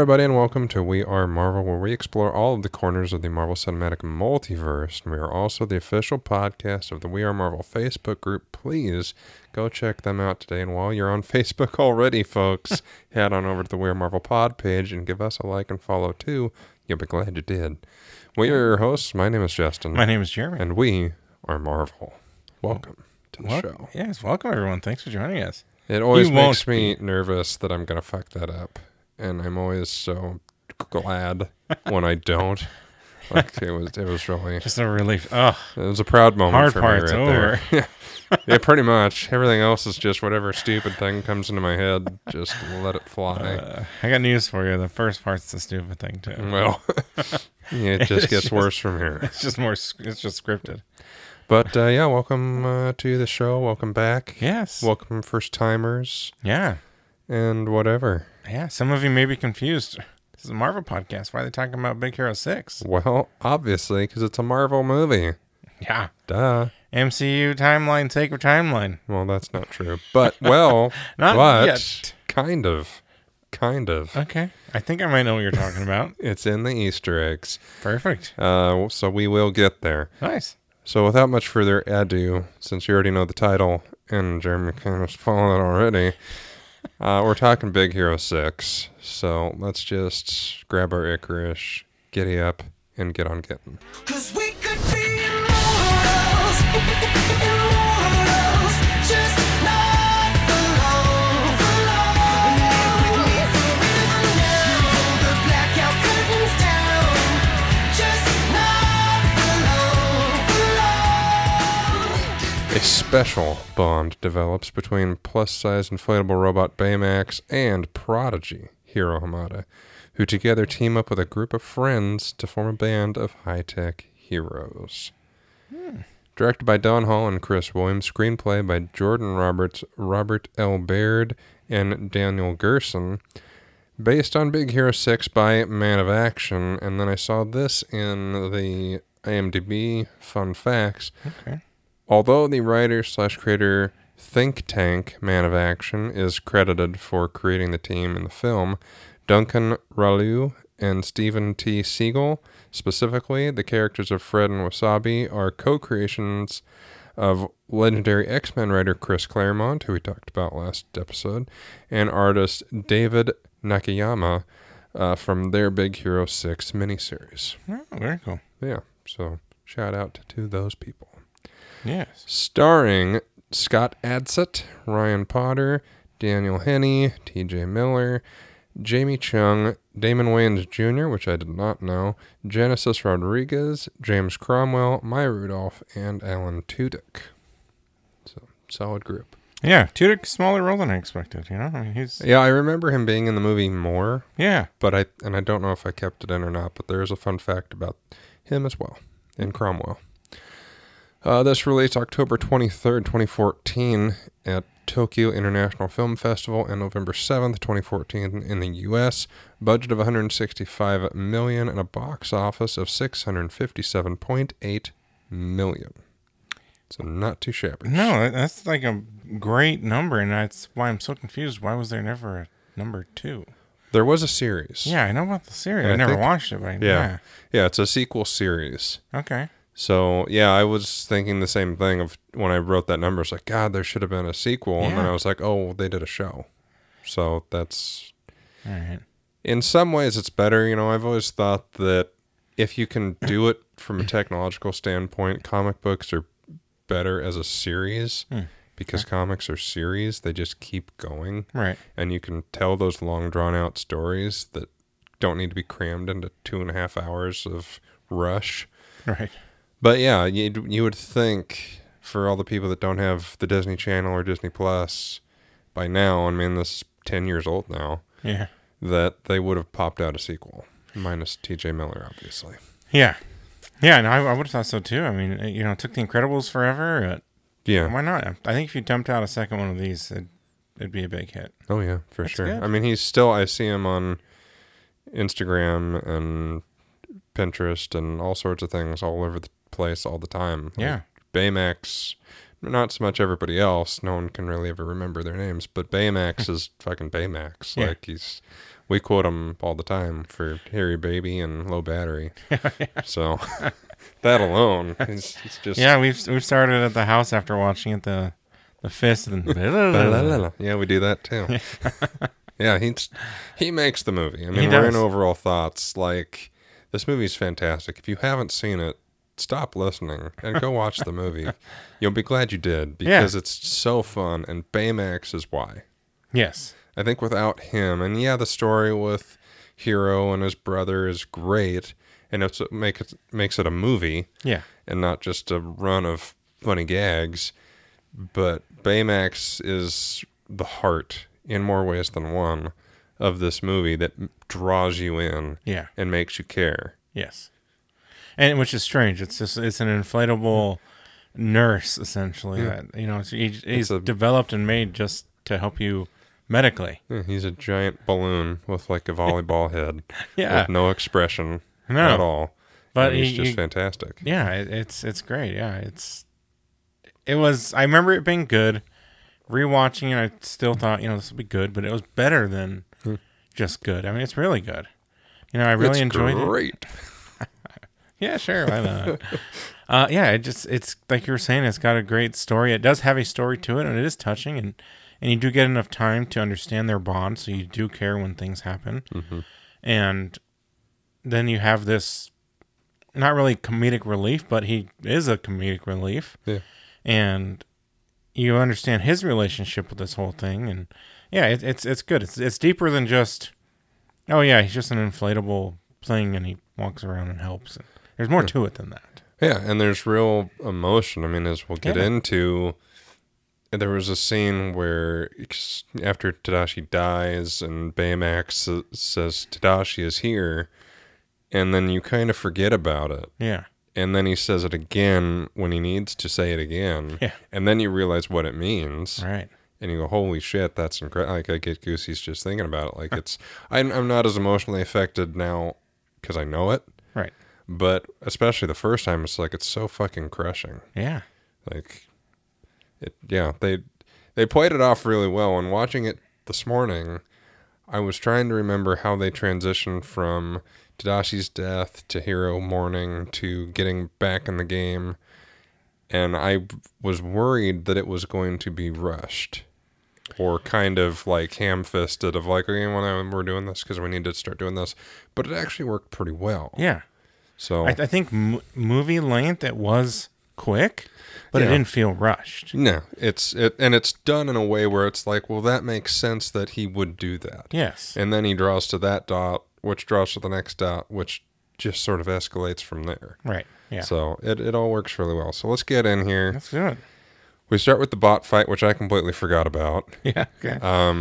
everybody, and welcome to We Are Marvel, where we explore all of the corners of the Marvel Cinematic Multiverse. And we are also the official podcast of the We Are Marvel Facebook group. Please go check them out today. And while you're on Facebook already, folks, head on over to the We Are Marvel pod page and give us a like and follow too. You'll be glad you did. We are your hosts. My name is Justin. My name is Jeremy. And we are Marvel. Welcome to the show. Yes, welcome everyone. Thanks for joining us. It always makes me nervous that I'm going to fuck that up. And I'm always so glad when I don't. Like it was really just a relief. Oh, it was a proud moment for me right over. There. Yeah, pretty much. Everything else is just whatever stupid thing comes into my head. Just let it fly. I got news for you. The first part's the stupid thing too. Well, yeah, it just gets worse from here. It's just scripted. But yeah, welcome to the show. Welcome back. Yes. Welcome first timers. Yeah. And whatever. Yeah, some of you may be confused. This is a Marvel podcast. Why are they talking about Big Hero 6? Well, obviously, because it's a Marvel movie. Yeah. Duh. MCU timeline, sacred timeline. Well, that's not true. But, well, not yet. Kind of. Okay. I think I might know what you're talking about. It's in the Easter eggs. Perfect. So we will get there. Nice. So without much further ado, since you already know the title, and Jeremy kind of spoiled it already, we're talking Big Hero 6. So let's just grab our Icarus, giddy up, and get on getting. 'Cause we could be immortals, just not for long, Live with me forever now. Pull the blackout curtains down, just not for long. A special bond develops between plus-size inflatable robot Baymax and Prodigy Hiro Hamada, who together team up with a group of friends to form a band of high-tech heroes. Directed by Don Hall and Chris Williams, screenplay by Jordan Roberts, Robert L. Baird, and Daniel Gerson, based on Big Hero 6 by Man of Action, and then I saw this in the IMDb Fun Facts. Okay. Although the writer/creator think tank Man of Action is credited for creating the team in the film, Duncan Rallieu and Stephen T. Siegel, specifically the characters of Fred and Wasabi, are co-creations of legendary X-Men writer Chris Claremont, who we talked about last episode, and artist David Nakayama from their Big Hero 6 miniseries. Oh, very cool. Yeah, so shout out to those people. Yes. Starring Scott Adsit, Ryan Potter, Daniel Henney, T.J. Miller, Jamie Chung, Damon Wayans Jr., which I did not know, Genesis Rodriguez, James Cromwell, Maya Rudolph, and Alan Tudyk. So, solid group. Yeah, Tudyk, smaller role than I expected, you know? I mean, Yeah, I remember him being in the movie more. Yeah. But I don't know if I kept it in or not, but there is a fun fact about him as well, and Cromwell. This released October 23rd, 2014 at Tokyo International Film Festival and November 7th, 2014 in the U.S. Budget of $165 million and a box office of $657.8 million. So not too shabby. No, that's like a great number, and that's why I'm so confused. Why was there never a number 2? There was a series. Yeah, I know about the series. And I never watched it, but yeah, it's a sequel series. Okay. So, yeah, I was thinking the same thing of when I wrote that number. It's like, God, there should have been a sequel. Yeah. And then I was like, oh, they did a show. So that's... All right. In some ways, it's better. You know, I've always thought that if you can do it from a technological standpoint, comic books are better as a series. Because comics are series. They just keep going. Right. And you can tell those long, drawn-out stories that don't need to be crammed into 2.5 hours of rush. Right. But yeah, you would think for all the people that don't have the Disney Channel or Disney Plus by now, I mean, this is 10 years old now, Yeah. that they would have popped out a sequel, minus T.J. Miller, obviously. Yeah. Yeah, and I would have thought so too. I mean, you know, it took The Incredibles forever. Yeah. Why not? I think if you dumped out a second one of these, it'd be a big hit. Oh, yeah, for sure. Good. I mean, I see him on Instagram and Pinterest and all sorts of things all over the place all the time. Like Yeah. Baymax, not so much everybody else. No one can really ever remember their names, but Baymax is fucking Baymax. Yeah. Like he's We quote him all the time for hairy baby and low battery. So that alone is it's just Yeah, we've started at the house after watching it, the fist and yeah, we do that too. Yeah, he makes the movie. I mean, He we're in does. overall thoughts. Like, this movie's fantastic. If you haven't seen it, stop listening and go watch the movie. You'll be glad you did because it's so fun, and Baymax is why. Yes. I think without him, and yeah, the story with Hero and his brother is great, and it's what makes it a movie Yeah. and not just a run of funny gags. But Baymax is the heart, in more ways than one, of this movie that draws you in Yeah. and makes you care. Yes. And which is strange. It's an inflatable nurse essentially that he's a- developed and made just to help you medically. Yeah, he's a giant balloon with like a volleyball head Yeah. with no expression No. at all. But And he's he- just he- fantastic. Yeah, it's great. Yeah, it was. I remember it being good. Rewatching it, I still thought this will be good, but it was better than just good. I mean, it's really good. I really enjoyed it. Great. Yeah, sure, why not? Yeah, it's like you were saying, it's got a great story. It does have a story to it, and it is touching, and you do get enough time to understand their bond, so you do care when things happen. Mm-hmm. And then you have this, not really comedic relief, but he is a comedic relief. Yeah. And you understand his relationship with this whole thing, and yeah, it's good. It's deeper than just, oh yeah, he's just an inflatable thing, and he walks around and helps. And there's more to it than that. Yeah, and there's real emotion. I mean, as we'll get Yeah. into, there was a scene where after Tadashi dies and Baymax says Tadashi is here, and then you kind of forget about it. Yeah, And then he says it again when he needs to say it again. Yeah. And then you realize what it means. right. And you go, holy shit, that's incredible. Like, I get goosies just thinking about it. Like, I'm not as emotionally affected now because I know it. Right. But especially the first time, it's like, it's so fucking crushing. Yeah. Like, they played it off really well. And watching it this morning, I was trying to remember how they transitioned from Tadashi's death to Hero mourning to getting back in the game. And I was worried that it was going to be rushed or kind of like ham-fisted of like, okay, well, we're doing this because we need to start doing this. But it actually worked pretty well. Yeah. So, I think movie length, it was quick, but it Yeah. didn't feel rushed. no, it's done in a way where it's like, well, that makes sense that he would do that. Yes. And then he draws to that dot, which draws to the next dot, which just sort of escalates from there. Right. Yeah. So it all works really well. So let's get in here. Let's do it. We start with the bot fight, which I completely forgot about. Yeah. Okay.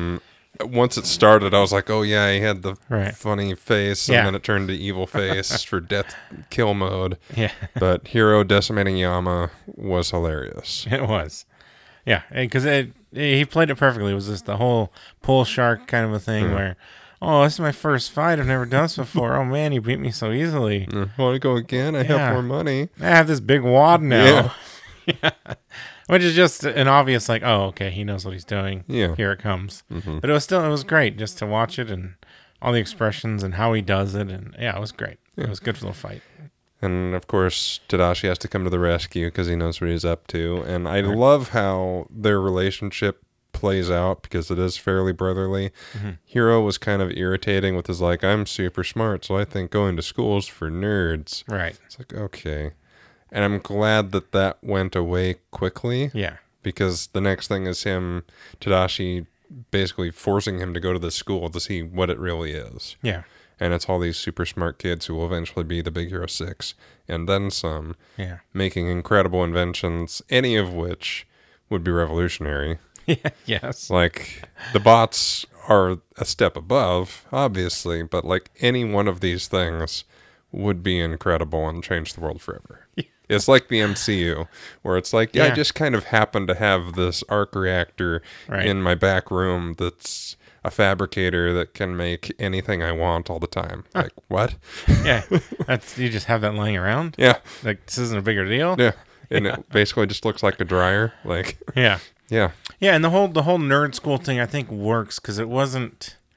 Once it started, I was like, oh yeah, he had the Right. funny face, and Yeah. then it turned to evil face for death kill mode. yeah. But Hero decimating Yama was hilarious. It was. Yeah. Because he played it perfectly. It was just the whole pull shark kind of a thing where, oh, this is my first fight. I've never done this before. Oh, man, you beat me so easily. Want to go again? I Yeah. have more money. I have this big wad now. Yeah. Which is just an obvious, like, oh, okay, he knows what he's doing. Yeah. Here it comes. But it was great just to watch it and all the expressions and how he does it. And yeah, it was great. It was a good little fight. And of course, Tadashi has to come to the rescue because he knows what he's up to. And I love how their relationship plays out because it is fairly brotherly. Hero was kind of irritating with his like, I'm super smart, so I think going to school's for nerds. Right. It's like, okay. And I'm glad that went away quickly Yeah. because the next thing is Tadashi basically forcing him to go to the school to see what it really is. Yeah. And it's all these super smart kids who will eventually be the Big Hero 6 and then some, Yeah. making incredible inventions, any of which would be revolutionary. Yeah. Yes. Like, the bots are a step above, obviously, but like any one of these things would be incredible and change the world forever. It's like the MCU, where it's like, I Yeah. just kind of happen to have this arc reactor Right. in my back room that's a fabricator that can make anything I want all the time. Like, what? Yeah. You just have that laying around. Yeah. Like, this isn't a bigger deal. Yeah. And it basically just looks like a dryer. Like, Yeah. yeah. Yeah, and the whole nerd school thing I think works because it wasn't.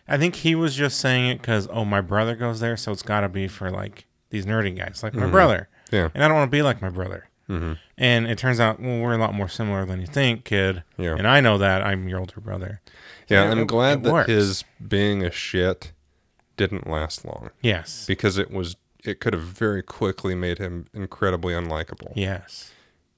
I think he was just saying it because, my brother goes there, so it's got to be for, like, these nerdy guys, like my brother. Yeah. And I don't want to be like my brother. Mm-hmm. And it turns out, we're a lot more similar than you think, kid. Yeah. And I know that. I'm your older brother. Yeah, So I'm glad it that works. his being a shit didn't last long. Yes. Because it could have very quickly made him incredibly unlikable. Yes.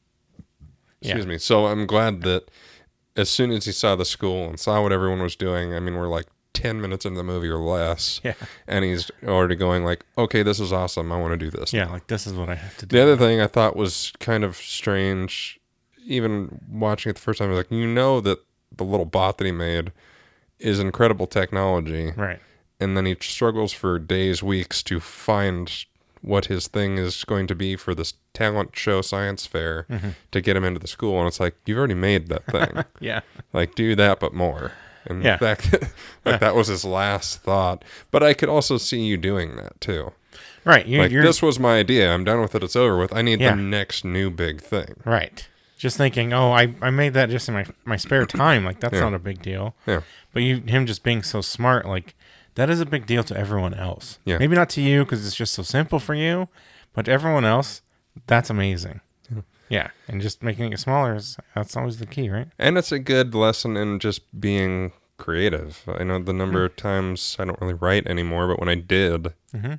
Excuse me. So I'm glad that as soon as he saw the school and saw what everyone was doing, I mean, we're like 10 minutes into the movie or less. Yeah. And he's already going like, okay, this is awesome. I want to do this. Yeah, like, this is what I have to do. The other thing I thought was kind of strange, even watching it the first time, I was like, that the little bot that he made is incredible technology. Right. And then he struggles for days, weeks to find what his thing is going to be for this talent show science fair to get him into the school. And it's like, you've already made that thing. Yeah. Like, do that, but more. And Yeah. in fact, that was his last thought. But I could also see you doing that too. Right. Like, You're this was my idea. I'm done with it. It's over with. I need Yeah. the next new big thing. right. Just thinking, I made that just in my spare time. Like, that's Yeah. not a big deal. Yeah. But him just being so smart, like, that is a big deal to everyone else. Yeah. Maybe not to you because it's just so simple for you, but to everyone else, that's amazing. Yeah. And just making it smaller, that's always the key, right? And it's a good lesson in just being creative. I know the number of times I don't really write anymore, but when I did,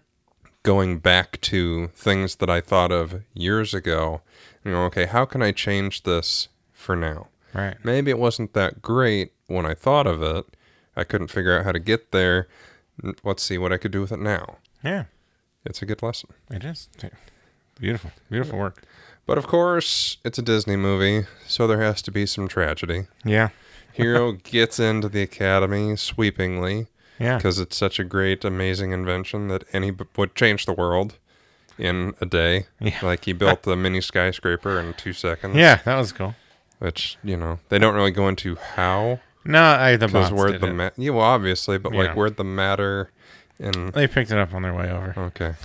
going back to things that I thought of years ago, okay, how can I change this for now? Right. Maybe it wasn't that great when I thought of it. I couldn't figure out how to get there. Let's see what I could do with it now. Yeah. It's a good lesson. It is. Beautiful. Beautiful work. But of course, it's a Disney movie, so there has to be some tragedy. Yeah. Hero gets into the academy sweepingly Yeah. because it's such a great, amazing invention that would change the world in a day. Yeah. Like, he built the mini skyscraper in 2 seconds. Yeah, that was cool. Which, they don't really go into how. No, the Because bots where'd did the it. yeah, well, obviously, but Yeah. like, where'd the matter in? They picked it up on their way over. Okay,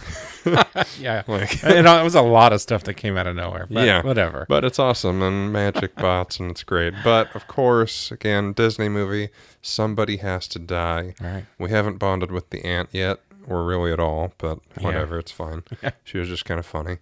Yeah. like, It was a lot of stuff that came out of nowhere. But yeah, whatever. But it's awesome and magic bots and it's great. But of course, again, Disney movie, somebody has to die. Right. We haven't bonded with the aunt yet, or really at all. But whatever, it's fine. Yeah. She was just kind of funny.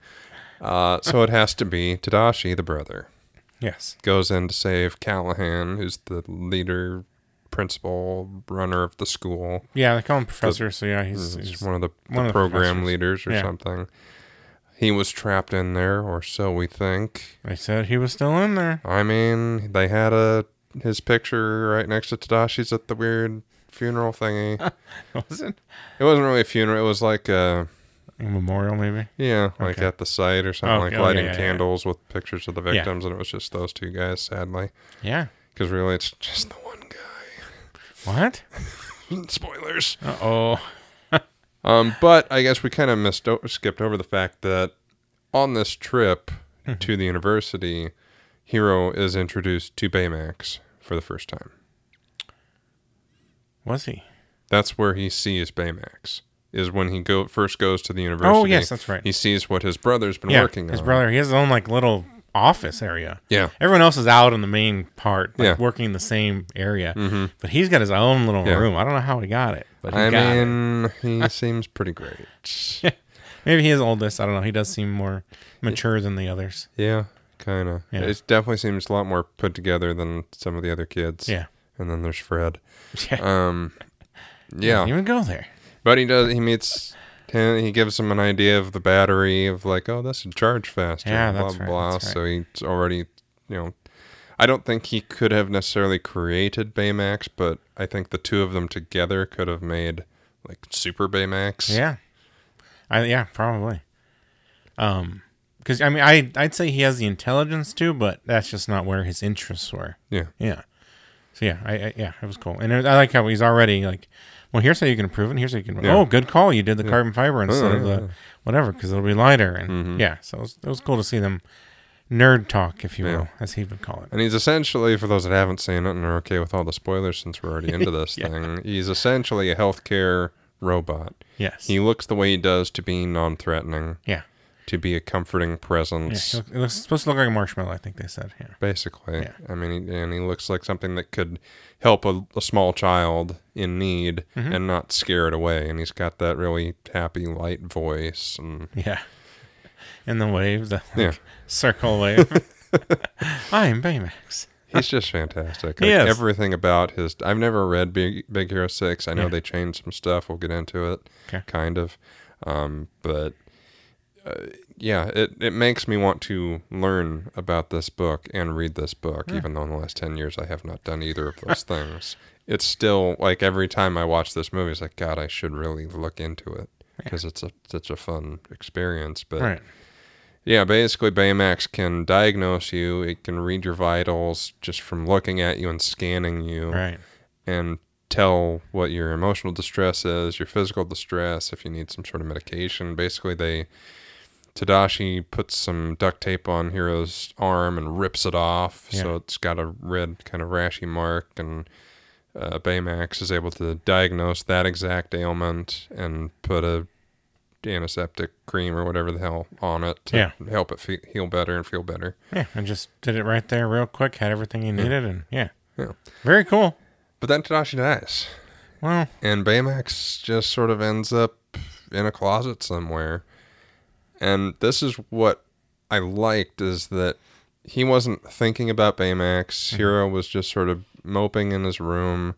So it has to be Tadashi, the brother, Yes. goes in to save Callahan, who's the leader, principal, runner of the school. Yeah, they call him professor, so yeah, he's He's one of the one of the program professors. leaders or Yeah. something. He was trapped in there, or so we think. They said he was still in there. I mean, they had his picture right next to Tadashi's at the weird funeral thingy. Was it? It wasn't really a funeral. It was like A memorial, maybe? like Okay. at the site or something, Oh, like yeah, lighting yeah, yeah. candles with pictures of the victims, and it was just those two guys, sadly. Yeah. Because really, it's just the one guy. What? Spoilers. Uh-oh. But I guess we kind of skipped over the fact that on this trip to the university, Hiro is introduced to Baymax for the first time. Was he? That's where he sees Baymax, is when he first goes to the university. Oh, yes, that's right. He sees what his brother's been Yeah, working his on. brother, he has his own, like, little office area. Yeah. Everyone else is out in the main part, like, Yeah. working the same area. Mm-hmm. But he's got his own little Yeah. room. I don't know how he got it, but he I got it. mean, he seems pretty great. Maybe he is oldest. I don't know. He does seem more mature than the others. Yeah, kind of. Yeah. It definitely seems a lot more put together than some of the other kids. Yeah. And then there's Fred. Yeah. Yeah. Didn't even go there. But he meets him, he gives him an idea of the battery of like, oh, this would charge faster. Yeah, blah, that's blah, right, blah. that's right. So he's already, I don't think he could have necessarily created Baymax, but I think the two of them together could have made like Super Baymax. Yeah. Yeah, probably. Because I mean, I'd say he has the intelligence too, but that's just not where his interests were. Yeah. Yeah. So yeah, it was cool, and I like how he's already like, well, here's how you can improve it. And here's how you can. Yeah. Oh, good call. You did the carbon fiber instead of yeah, the whatever, because it'll be lighter, and yeah. So it was cool to see them nerd talk, if you will, Yeah. as he would call it. And he's essentially, for those that haven't seen it and are okay with all the spoilers since we're already into this Yeah. thing, he's essentially a healthcare robot. Yes. He looks the way he does to be non-threatening. Yeah. to be a comforting Yeah, presence. it looks supposed to look like a marshmallow, I think they said. Yeah. Basically. Yeah. I mean, and he looks like something that could help a small child in need Mm-hmm. and not scare it away. And he's got that really happy, light voice. And Yeah. And the wave, the Yeah. circle wave. I'm Baymax. he's just fantastic. He Like, is. everything about his... I've never read Big Hero 6. I know Yeah. they changed some stuff. We'll get into it. Okay. Kind of. But... yeah, it makes me want to learn about this book and read this book, even though in the last 10 years I have not done either of those things. It's still, like, every time I watch this movie, it's like, God, I should really look into it because it's such a fun experience. But, Right. yeah, basically Baymax can diagnose you. It can read your vitals just from looking at you and scanning you Right. and tell what your emotional distress is, your physical distress, if you need some sort of medication. Basically, Tadashi puts some duct tape on Hiro's arm and rips it off, Yeah. so it's got a red kind of rashy mark, and Baymax is able to diagnose that exact ailment and put a antiseptic cream or whatever the hell on it to Yeah. help it heal better and feel better. Yeah. And just did it right there real quick, had everything he needed, and yeah. Yeah. Very cool. But then Tadashi dies, Well, and Baymax just sort of ends up in a closet somewhere. And this is what I liked, is that he wasn't thinking about Baymax. Hiro was just sort of moping in his room.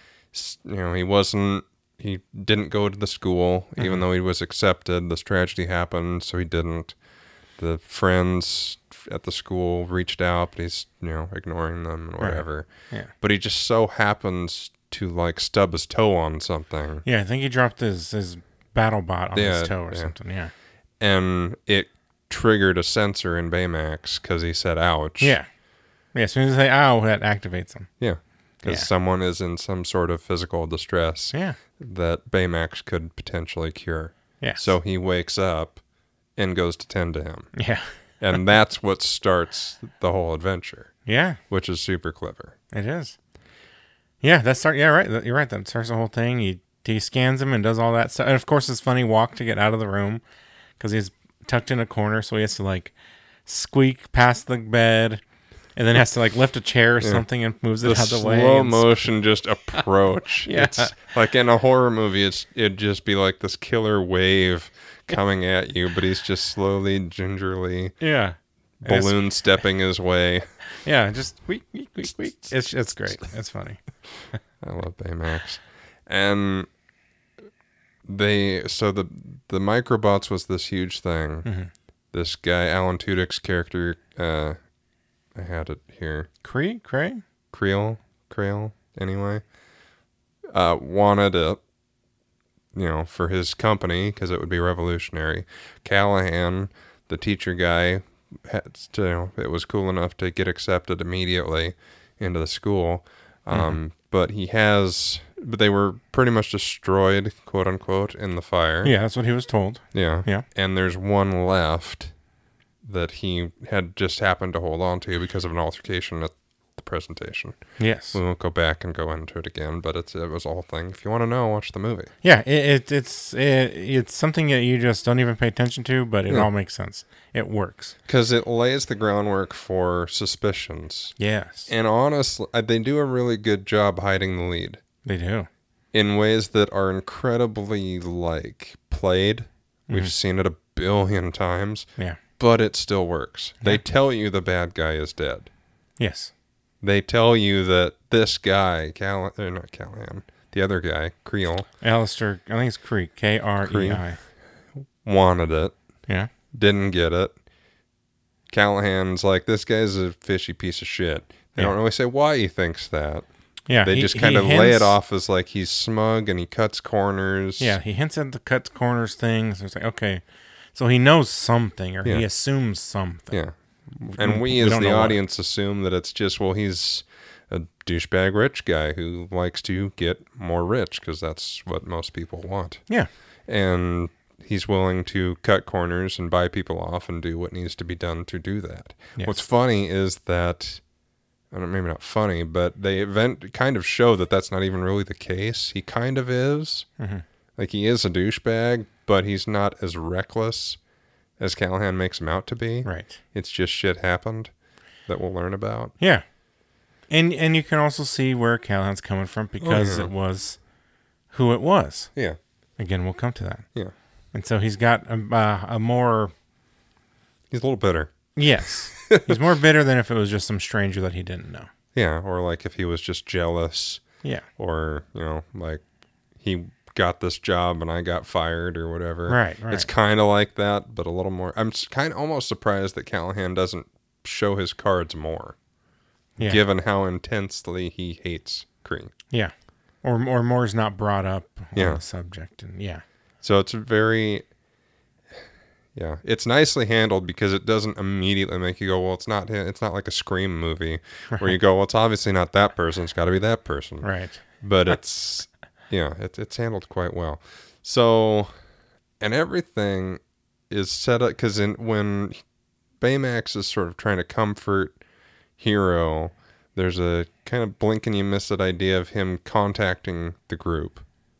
He didn't go to the school, even though he was accepted. This tragedy happened, so he didn't. The friends at the school reached out, but he's, ignoring them and whatever. yeah. But he just so happens to, like, stub his toe on something. Yeah, I think he dropped his battle bot on Yeah, his toe or yeah. something. Yeah. And it triggered a sensor in Baymax because he said, ouch. Yeah. Yeah, as soon as they ow, that activates them. Yeah. Because Yeah. someone is in some sort of physical distress Yeah. that Baymax could potentially cure. Yes. So he wakes up and goes to tend to him. Yeah. And that's what starts the whole adventure, Yeah, which is super clever. it is. Yeah, yeah, right. You're right. That starts the whole thing. He scans him and does all that stuff. And of course, it's funny walk to get out of the room because he's tucked in a corner, so he has to like squeak past the bed, and then has to like lift a chair or something and moves it The out of the way. slow and motion just approach. Yeah. It's like in a horror movie, it'd just be like this killer wave coming at you, but he's just slowly, gingerly Yeah. And it's- balloon stepping his way. Yeah, just squeak, squeak, squeak, squeak. It's great. It's funny. I love Baymax. And the Microbots was this huge thing. Mm-hmm. This guy, Alan Tudyk's character, I had it here. Cray? Creel, anyway, wanted it, for his company because it would be revolutionary. Callahan, the teacher guy, it was cool enough to get accepted immediately into the school. But they were pretty much destroyed, quote unquote, in the fire. Yeah, that's what he was told. Yeah. Yeah. And there's one left that he had just happened to hold on to because of an altercation at the presentation. Yes. We won't go back and go into it again, but it was a whole thing. If you want to know, watch the movie. Yeah, it's something that you just don't even pay attention to, but it all makes sense. It works. Because it lays the groundwork for suspicions. Yes, And honestly, they do a really good job hiding the lead they do. in ways that are incredibly, played. We've seen it a billion times, Yeah. but it still works. They tell you the bad guy is dead. Yes. They tell you that this guy, not Callahan, the other guy, Creel, Alistair, I think it's Creek. Krei. wanted it, Yeah. didn't get it. Callahan's like, this guy's a fishy piece of shit. They Yeah. don't really say why he thinks that. Yeah. They he- just he kind of lay hints- it off as like he's smug and he cuts corners. Yeah, he hints at the cuts corners thing. So it's like, okay, so he knows something, or he Yeah. assumes something. Yeah. And we We as don't the know what. audience assume that it's just, well, he's a douchebag rich guy who likes to get more rich because that's what most people want. Yeah. And he's willing to cut corners and buy people off and do what needs to be done to do that. Yes. What's funny is that, maybe not funny, but they kind of show that that's not even really the case. He kind of is. Mm-hmm. Like, he is a douchebag, but he's not as reckless as Callahan makes him out to be. Right. It's just shit happened that we'll learn about. Yeah. And you can also see where Callahan's coming from because yeah. it was who it was. Yeah. Again, we'll come to that. Yeah. And so he's got a more... He's a little bitter. Yes. He's more bitter than if it was just some stranger that he didn't know. Yeah. Or like if he was just jealous. Yeah. Or, like he got this job and I got fired or whatever. Right. It's kind of like that, but a little more. I'm kind of almost surprised that Callahan doesn't show his cards more. Yeah. Given how intensely he hates Kree. Yeah. Or more's not brought up on Yeah. the subject. And yeah. So it's it's nicely handled because it doesn't immediately make you go, well, it's not like a Scream movie where you go, well, it's obviously not that person. It's got to be that person. Right. But it's, it's handled quite well. So, and everything is set up because when Baymax is sort of trying to comfort Hero, there's a kind of blink and you miss it idea of him contacting the group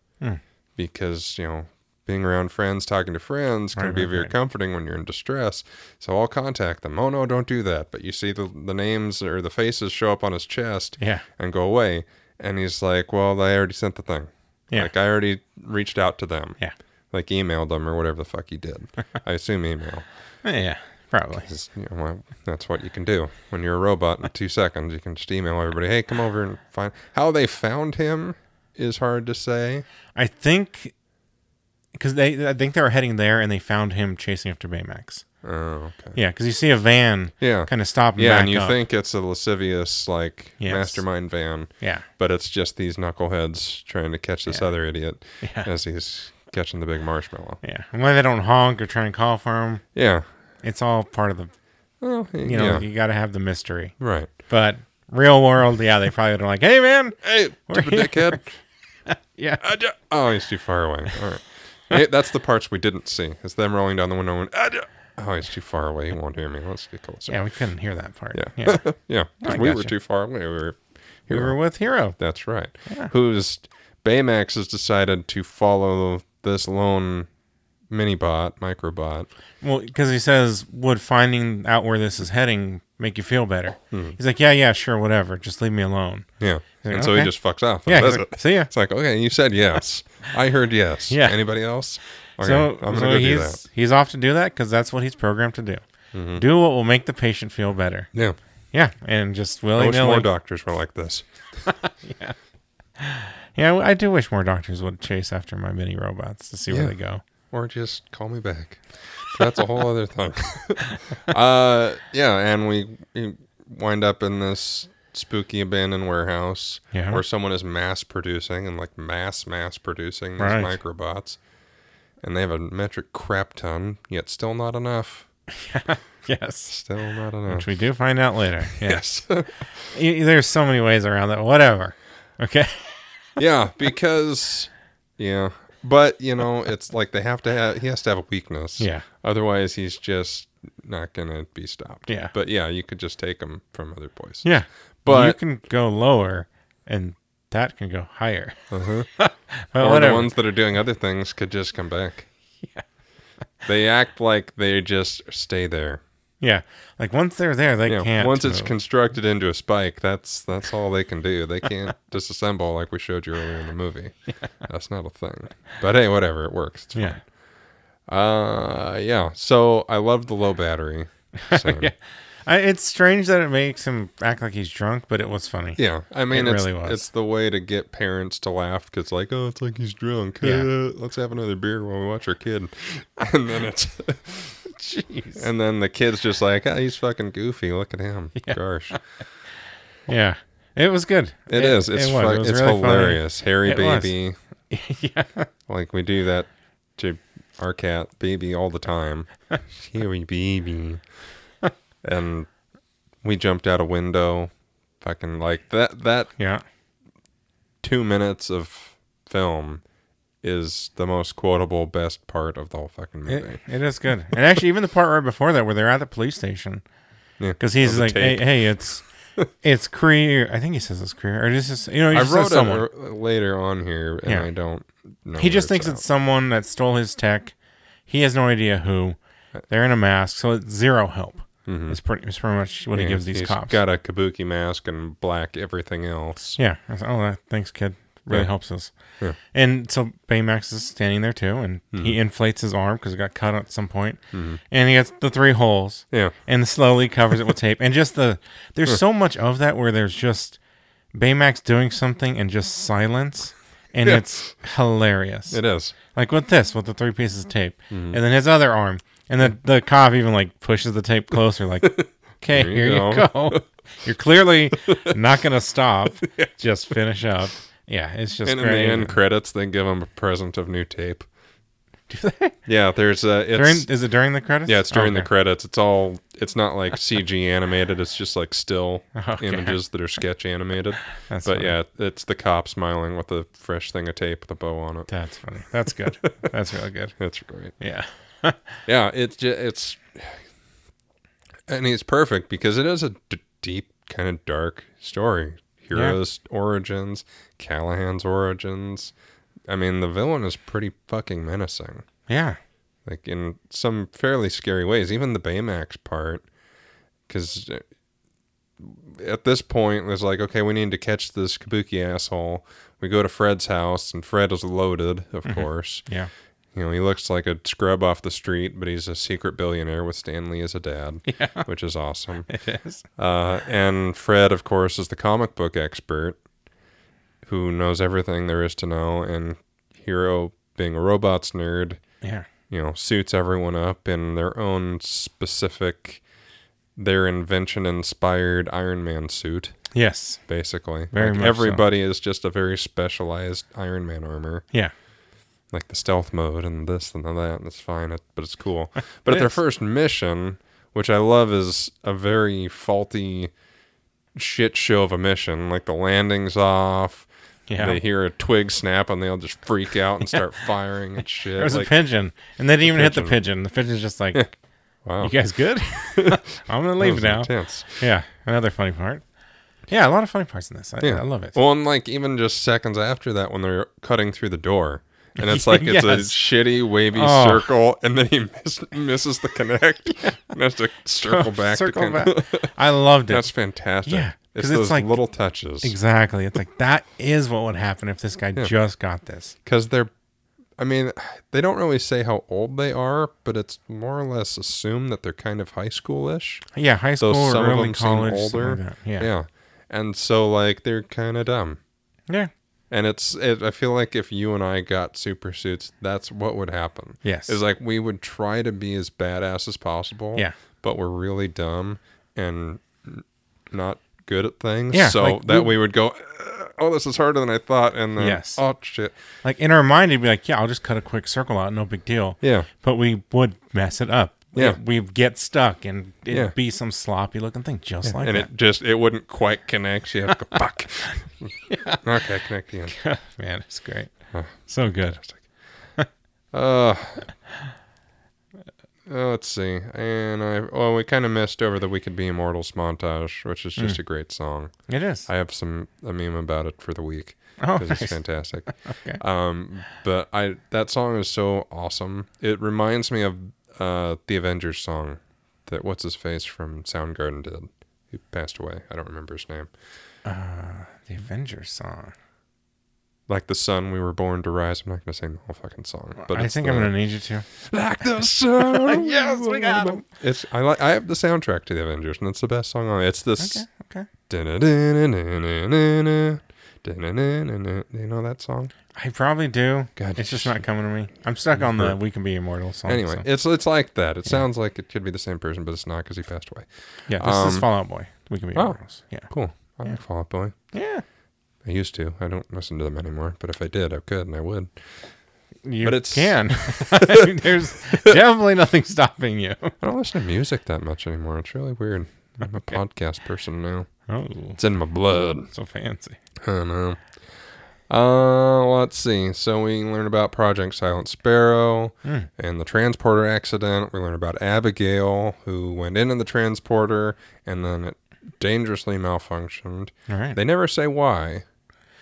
because, being around friends, talking to friends can be very comforting when you're in distress. So I'll contact them. Oh, no, don't do that. But you see the names or the faces show up on his chest and go away. And he's like, well, I already sent the thing. Yeah. Like, I already reached out to them. Yeah. Like, emailed them or whatever the fuck he did. I assume email. Yeah, probably. That's what you can do. When you're a robot in 2 seconds, you can just email everybody, hey, come over and find... How they found him is hard to say. I think... Because I think they were heading there, and they found him chasing after Baymax. Oh, okay. Yeah, because you see a van kind of stop and back and you up. think it's a lascivious, mastermind van. Yeah. But it's just these knuckleheads trying to catch this other idiot as he's catching the big marshmallow. Yeah. And when they don't honk or try and call for him, Yeah. it's all part of the... Well, you got to have the mystery. Right. But real world, they probably are like, hey, man. Hey, stupid dickhead. Yeah. Oh, he's too far away. All right. Hey, that's the parts we didn't see. It's them rolling down the window and, oh, he's too far away. He won't hear me. Let's get closer. Yeah, we couldn't hear that part. Yeah. Yeah. Yeah. Because I we were gotcha. too far away. We were with Hero. That's right. Yeah. Baymax has decided to follow this lone microbot. Well, because he says, would finding out where this is heading make you feel better? He's like, yeah, sure, whatever. Just leave me alone. Yeah. He's like, And so he okay. just fucks off. Yeah, Does he's like, it. see ya. It's like, okay, you said yes. I heard yes. Yeah. Anybody else? Okay, So I'm going to go do that. he's off to do that because that's what he's programmed to do. Do what will make the patient feel better. Yeah. Yeah, and just I wish more willy-nilly. doctors were like this. Yeah, I do wish more doctors would chase after my mini robots to see where Yeah. they go. Or just call me back. That's a whole other thing. And we wind up in this spooky abandoned warehouse where someone is mass producing and mass producing these Right. microbots. And they have a metric crap ton, yet still not enough. Yes. Still not enough. Which we do find out later. Yeah. Yes. There's so many ways around that. Whatever. Okay. Yeah, because, but, it's like he has to have a weakness. Yeah. Otherwise, he's just not going to be stopped. Yeah. But yeah, you could just take him from other places. Yeah. But you can go lower and that can go higher. or Well, the ones that are doing other things could just come back. Yeah. They act like they just stay there. Yeah. Like once they're there, they can't. Once it's move. constructed into a spike, that's all they can do. They can't disassemble like we showed you earlier in the movie. That's not a thing. But hey, whatever, it works. It's fine. Yeah. So I love the low battery. Scene. Yeah. It's strange that it makes him act like he's drunk, but it was funny. Yeah, I mean, It it's, really was. it's the way to get parents to laugh because, it's like he's drunk. Yeah. Let's have another beer while we watch our kid. And then Jeez. and then the kid's just like, he's fucking goofy. Look at him. Yeah. Gosh. Yeah. It was good. It is. It's was it's really hilarious. Harry It was. baby. Yeah. Like we do that to our cat baby all the time. Harry baby. And we jumped out a window. Fucking that Yeah. 2 minutes of film is the most quotable, best part of the whole fucking movie. It is good. And actually, even the part right before that where they're at the police station. Yeah. Because he's the like, tape. hey, it's Kree. I think he says it's Kree. Or just, he I just wrote says someone. it later on here, and Yeah. I don't know. He just where thinks at. it's someone that stole his tech. He has no idea who. They're in a mask, so it's zero help. It's pretty much what he gives these he's cops. got a kabuki mask and black everything else. Yeah. I thought, thanks, kid. Really helps us. Yeah. And so Baymax is standing there too, and he inflates his arm because it got cut at some point. And he gets the 3 holes. Yeah. And slowly covers it with tape. And just there's so much of that where there's just Baymax doing something and just silence. And it's hilarious. It is. Like with the 3 pieces of tape. And then his other arm. And the cop even like pushes the tape closer, like, okay, There you here you go. You're clearly not going to stop. Just finish up. Yeah, it's just And great. in the end credits, they give him a present of new tape. Do they? Yeah, there's Is it during the credits? yeah, it's during the Okay. credits. It's not like CG animated. It's just like still images that are sketch animated. That's But funny. yeah, it's the cop smiling with a fresh thing of tape with a bow on it. That's funny. That's good. That's really good. That's great. Yeah. Yeah, it's and it's perfect because it is a deep, kind of dark story. Hero's origins, Callahan's origins. I mean, the villain is pretty fucking menacing. Yeah. Like in some fairly scary ways, even the Baymax part, because at this point it's like, okay, we need to catch this kabuki asshole. We go to Fred's house, and Fred is loaded, of course. Yeah. You know, he looks like a scrub off the street, but he's a secret billionaire with Stan Lee as a dad, which is awesome. It is. And Fred, of course, is the comic book expert who knows everything there is to know, and Hero, being a robots nerd, Yeah. you know, suits everyone up in their own specific, their invention-inspired Iron Man suit, Yes. basically. Very Like much so. everybody is just a very specialized Iron Man armor. Yeah. Like the stealth mode and this and that, and it's fine, but it's cool. But at their first mission, which I love, is a very faulty shit show of a mission. Like the landing's off, Yeah. they hear a twig snap and they'll just freak out and start firing and shit. There was like, a pigeon, and they didn't even hit the pigeon. pigeon. The pigeon's just like, wow, you guys good? I'm going to that leave was now. intense. Yeah. Another funny part. Yeah, a lot of funny parts in this. I love it. Well, and like even just seconds after that, when they're cutting through the door, and it's like it's a Yes. shitty wavy Oh. circle, and then he misses the connect, and has to circle back. Circle to back. I loved it. That's fantastic. Yeah, it's 'cause it's those like- little touches Exactly. It's like, that is what would happen if this guy just got this. because they're. I mean, they don't really say how old they are, but it's more or less assumed that they're kind of high schoolish. Yeah, high school or some of early them seem college. something older. like that. Yeah. Yeah, and so like they're kind of dumb. Yeah. And I feel like if you and I got super suits, that's what would happen. Yes. Is like we would try to be as badass as possible. Yeah. But we're really dumb and not good at things. Yeah, So like that we would go, oh, this is harder than I thought. And then, Yes. oh, shit. Like in our mind, it'd be like, yeah, I'll just cut a quick circle out. No big deal. Yeah. But we would mess it up. Yeah. We'd get stuck and it'd Yeah. be some sloppy looking thing just like And that. it wouldn't quite connect. So you have to go, fuck. Okay, connect again. Man, it's great. So good. Let's see. And we kind of missed over the We Could Be Immortals montage, which is just a great song. It is. I have a meme about it for the week. Oh, Because it's nice. fantastic. Okay. But that song is so awesome. It reminds me of the Avengers song that what's his face from Soundgarden did. He passed away. I don't remember his name. The Avengers song. Like the sun, we were born to rise. I'm not going to sing the whole fucking song, but I it's think the, I'm going to need you to. like the sun. Yes, we got him. I have the soundtrack to the Avengers, and it's the best song on it. It's this. Okay. Do you know that song? I probably do. God. It's just not coming to me. I'm stuck on the We Can Be Immortal song. Anyway, so. it's like that. It sounds like it could be the same person, but it's not because he passed away. Yeah, this is Fall Out Boy. We Can Be oh. Immortals. Yeah. Cool. I like Fall Out Boy. Yeah. I used to. I don't listen to them anymore, but if I did, I could and I would. You But it's- can. There's definitely nothing stopping you. I don't listen to music that much anymore. It's really weird. I'm a podcast person now. Oh, It's in my blood. so fancy. I don't know. Let's see. So we learn about Project Silent Sparrow and the transporter accident. We learn about Abigail, who went into the transporter and then it dangerously malfunctioned. All right. They never say why.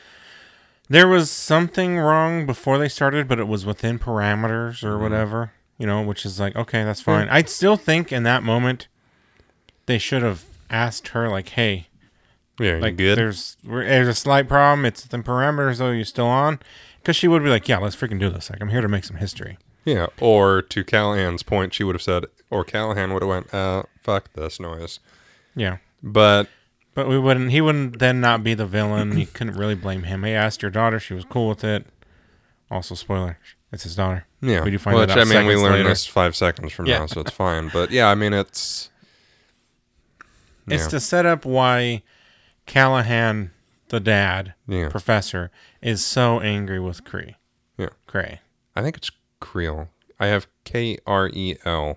There was something wrong before they started, but it was within parameters or whatever. which is like, okay, that's fine. I'd still think in that moment they should have asked her, like, hey, Yeah, like, you good? there's a slight problem. It's the parameters, though. You still on? Because she would be like, yeah, let's freaking do this. Like, I'm here to make some history. Yeah, or to Callahan's point, she would have said, or Callahan would have went, fuck this noise. Yeah. But But he wouldn't then not be the villain. You couldn't really blame him. He asked your daughter. She was cool with it. Also, spoiler, it's his daughter. yeah, We do find which that out we seconds learned later. this 5 seconds from Yeah. now, so it's fine. But yeah, I mean, it's It's yeah. to set up why Callahan, the dad, Yeah. professor, is so angry with Cree. Yeah. Cray. I think it's Creel. I have Krel.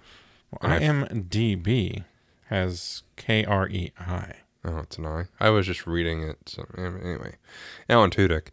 IMDb has Krei. Oh, it's an I. I was just reading it. So anyway, Alan Tudyk.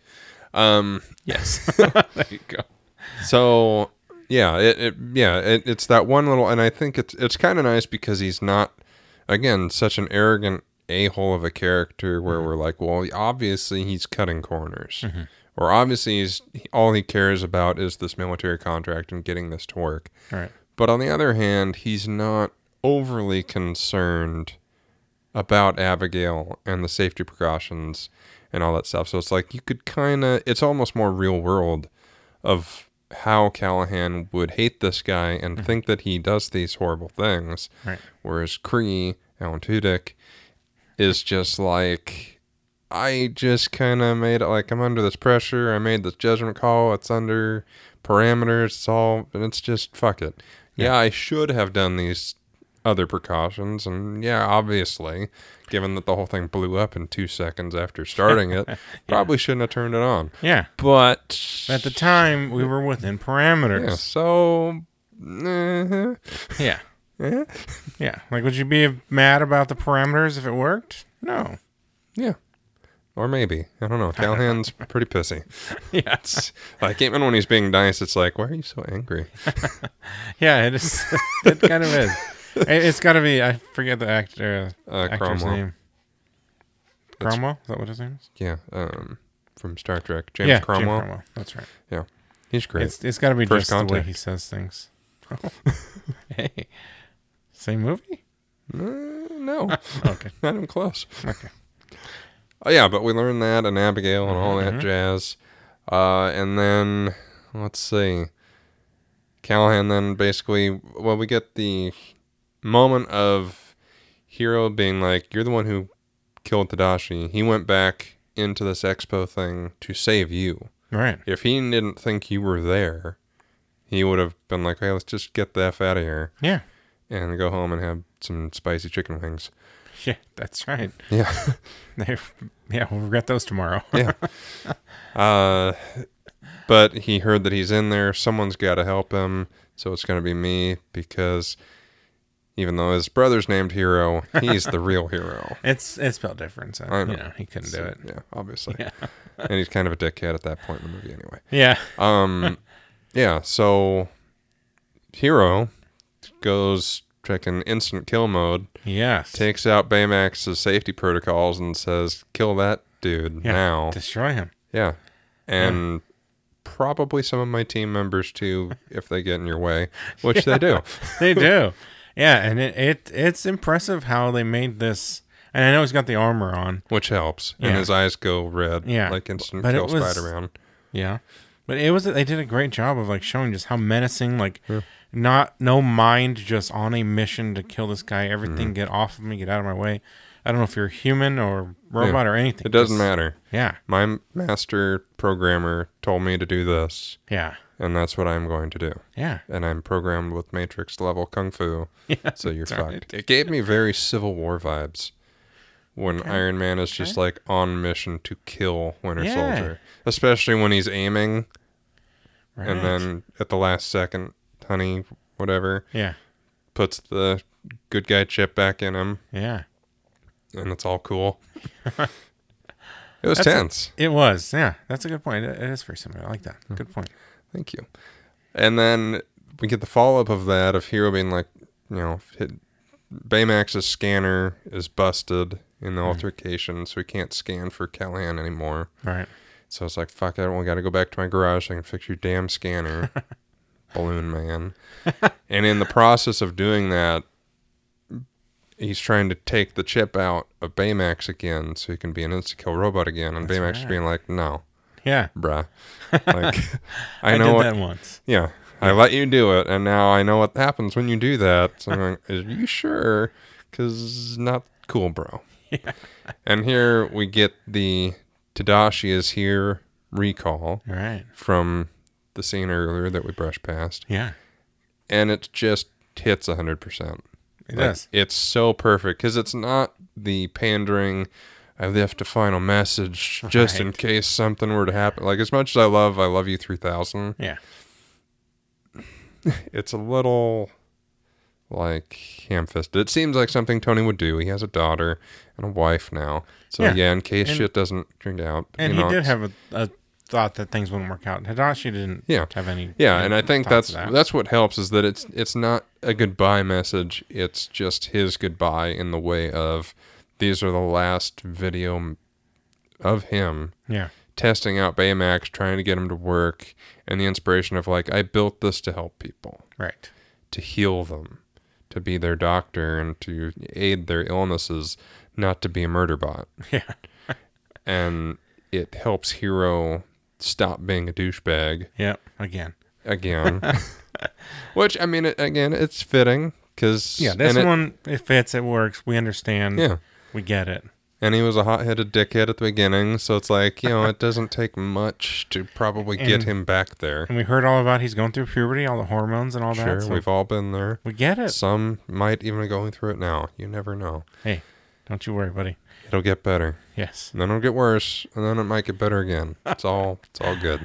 Yes. There you go. So yeah, it's that one little, and I think it's kind of nice because he's not, again, such an arrogant a-hole of a character where we're like, well, obviously he's cutting corners, or obviously all he cares about is this military contract and getting this to work. All right. But on the other hand, he's not overly concerned about Abigail and the safety precautions and all that stuff. So it's like you could it's almost more real world of how Callahan would hate this guy and think that he does these horrible things. Right. Whereas Cree, Alan Tudyk, is just like, I just kind of made it like I'm under this pressure. I made this judgment call. It's under parameters. It's all, and it's just fuck it. Yeah, I should have done these other precautions. And yeah, obviously, given that the whole thing blew up in 2 seconds after starting it, probably shouldn't have turned it on. Yeah. But At the time, we were within yeah, parameters. so Yeah. Yeah. Like, would you be mad about the parameters if it worked? No. yeah. Or maybe. I don't know. Callahan's pretty pissy. Yeah. Like, even when he's being nice, it's like, why are you so angry? Yeah, it is. It kind of is. It's got to be, I forget the actor's Cromwell. name. Cromwell? Is that what his name is? Yeah, from Star Trek. James Cromwell. James Cromwell. That's right. Yeah, he's great. It's got to be First just the way Contact. he says things. Hey. Same movie? No, Okay. not even close. Okay. Oh, yeah, but we learned that and Abigail and all Mm-hmm. that jazz. And then, let's see. Callahan then basically, well, we get the moment of Hero being like, you're the one who killed Tadashi. He went back into this expo thing to save you. Right. If he didn't think you were there, he would have been like, hey, let's just get the F out of here Yeah. and go home and have some spicy chicken wings. Yeah, that's right. Yeah. Yeah, we'll regret those tomorrow. Yeah. But he heard that he's in there. Someone's got to help him. So it's going to be me because even though his brother's named Hero, he's the real hero. It's spelled different, so I know. he couldn't do it. Yeah, obviously. Yeah. And he's kind of a dickhead at that point in the movie anyway. Yeah. Yeah, so Hero goes freaking instant kill mode, Yes. takes out Baymax's safety protocols and says, kill that dude Yeah. now. Destroy him. Yeah. And probably some of my team members too, if they get in your way, which they do. They do. Yeah, and it's impressive how they made this. And I know he's got the armor on. Which helps. And Yeah. his eyes go red, Yeah. like instant But it kill was- Spider-Man. Yeah. But they did a great job of like showing just how menacing, like no mind, just on a mission to kill this guy. Everything Mm-hmm. get off of me, get out of my way. I don't know if you're human or robot or anything. It doesn't Just- matter. Yeah. My master programmer told me to do this, Yeah. and that's what I'm going to do. Yeah. And I'm programmed with Matrix level Kung Fu, so you're that's fucked. right. It gave me very Civil War vibes when Iron Man is just like on mission to kill Winter Yeah. Soldier, especially when he's aiming, Right. and then at the last second, honey, whatever, Yeah. puts the good guy chip back in him, Yeah. and it's all cool. It was That's tense. It was. Yeah. That's a good point. It is very similar. I like that. Hmm. Good point. Thank you. And then we get the follow-up of that of Hero being like, Baymax's scanner is busted in the altercation, so he can't scan for Callahan anymore. Right. So it's like, fuck it, we got to go back to my garage so I can fix your damn scanner. Balloon Man. And in the process of doing that, he's trying to take the chip out of Baymax again so he can be an insta-kill robot again. And That's Baymax is right. being like, no, Yeah. bruh. Like, I know did what, that once. yeah, I let you do it, and now I know what happens when you do that. So I'm going, are you sure? Because not cool, bro. Yeah. And here we get the Tadashi is here recall Right. from the scene earlier that we brushed past. Yeah. And it just hits 100%. It does. It's so perfect because it's not the pandering, I left a final message just in Right. case something were to happen. Like, as much as I love you 3000, Yeah. it's a little like ham-fisted. It seems like something Tony would do. He has a daughter and a wife now. So Yeah. in case And- shit doesn't turn out. And you he know, did it's- have a thought that things wouldn't work out. Tadashi didn't Yeah. have any. Yeah, and I think thoughts that's of that's what helps is that it's not a goodbye message. It's just his goodbye in the way of these are the last video of him Yeah. testing out Baymax, trying to get him to work, and the inspiration of like, I built this to help people, Right. to heal them, to be their doctor and to aid their illnesses, not to be a murder bot. Yeah. And it helps Hero stop being a douchebag Yep. Again. again. Which, I mean, it's fitting because Yeah. This one, it fits. It works. We understand. Yeah. We get it. And he was a hot-headed dickhead at the beginning, so it's like, it doesn't take much to probably get And- him back there. And we heard all about he's going through puberty, all the hormones and all Sure, that. So we've all been there. we get it. Some might even be going through it now. You never know. Hey, don't you worry, buddy. It'll get better. Yes. And then it'll get worse, and then it might get better again. It's all good.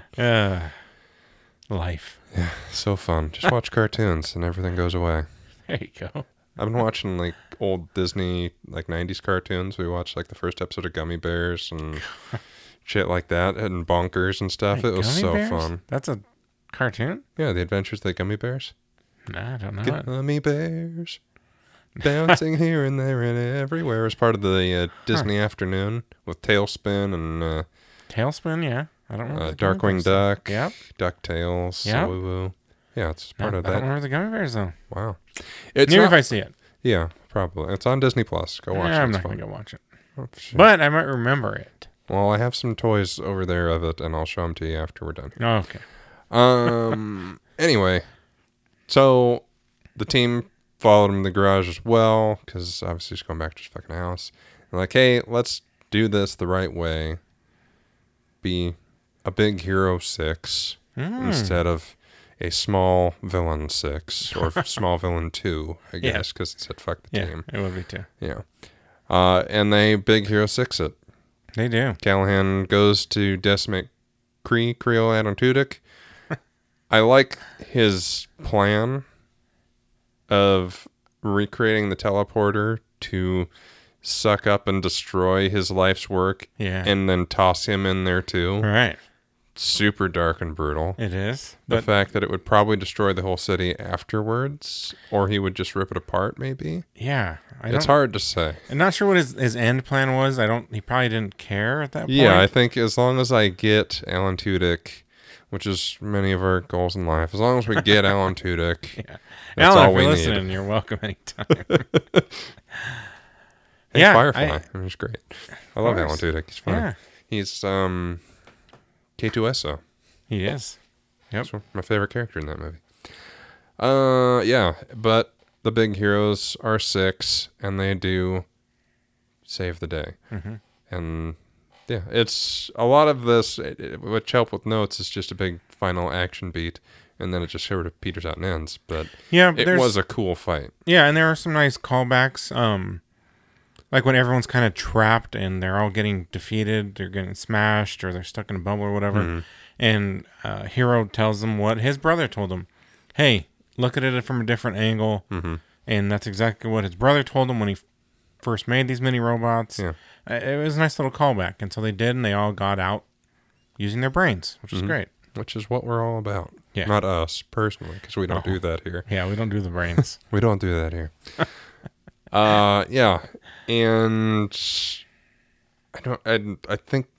Life. So fun. Just watch cartoons and everything goes away. There you go. I've been watching like old Disney 90s cartoons. We watched like the first episode of Gummy Bears and shit like that and Bonkers and stuff. Wait, It was Gummy so Bears? fun. That's a cartoon? Yeah, The Adventures of the Gummy Bears. Nah, I don't know it. Gummy Bears bouncing here and there and everywhere as part of the Disney afternoon with Tailspin and Tailspin, yeah. I don't know. Darkwing Duck, Yep. DuckTales, Yep. Woo Woo. Yeah, it's part I of don't that. remember the Gummy Bears, though. Wow. It's Maybe not, if I see it. yeah, probably. It's on Disney Plus. Go watch it. I'm It's not going fun. to go watch it. Oh, shit. But I might remember it. Well, I have some toys over there of it, and I'll show them to you after we're done here. Oh, okay. Anyway, so the team followed him in the garage as well, because obviously he's going back to his fucking house. And like, hey, let's do this the right way. Be a big hero 6 instead of a small villain 6 or small villain 2, I Yeah. guess, because it said fuck the Yeah, team. it would be too. Yeah. And they big hero 6 it. They do. Callahan goes to decimate Creo Adam Tudyk. I like his plan of recreating the teleporter to suck up and destroy his life's work Yeah. and then toss him in there too. All right. Super dark and brutal. It is. The But fact that it would probably destroy the whole city afterwards, or he would just rip it apart maybe. yeah. It's hard to say. I'm not sure what his end plan was. He probably didn't care at that point. Yeah, I think as long as I get Alan Tudyk, which is many of our goals in life, as long as we get Alan Tudyk, Yeah. that's Alan, all if we you're need. listening, you're welcome anytime. Hey, Yeah, Firefly. He's great. I love Alan course. Tudyk. He's funny. Yeah. He's K2SO. He is. Yep. That's my favorite character in that movie. Yeah, but the big heroes are 6, and they do save the day. Mm-hmm. And yeah, it's a lot of this, which help with notes, is just a big final action beat, and then it just sort of peters out and ends. But Yeah, it there's- was a cool fight. Yeah, and there are some nice callbacks. Like when everyone's kind of trapped and they're all getting defeated, they're getting smashed, or they're stuck in a bubble or whatever. Mm-hmm. And Hero tells them what his brother told him. Hey, look at it from a different angle. Mm-hmm. And that's exactly what his brother told him when he first made these mini robots. Yeah. It was a nice little callback. And so they did, and they all got out using their brains, which was great. Which is what we're all about. Yeah. Not us, personally, because we don't do that here. Yeah, we don't do the brains. We don't do that here. Yeah, and I think